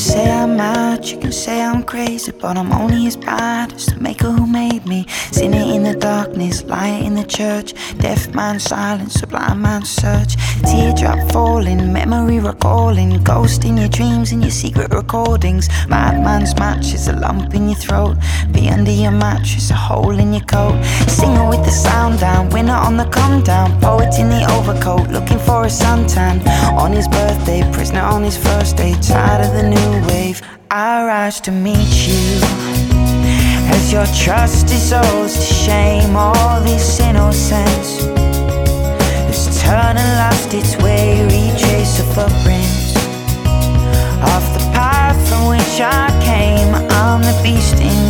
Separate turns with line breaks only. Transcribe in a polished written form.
say I'm mad, you can say I'm crazy, but I'm only as bad as the maker who made me. Sinner in the darkness, light in the church, deaf man silence, a blind man's search. Teardrop falling, memory recalling, ghost in your dreams and your secret recordings. Madman's match is a lump in your throat, be under your mattress, a hole in your coat. Singer with the sound down, winner on the come down, poet in the overcoat, looking for a suntan. On his birthday, prisoner on his first day, tired of the new wave. I rise to meet you as your trust dissolves to shame. All this innocence has turned and lost its way. Retrace the footprints off the path from which I came. I'm the beast in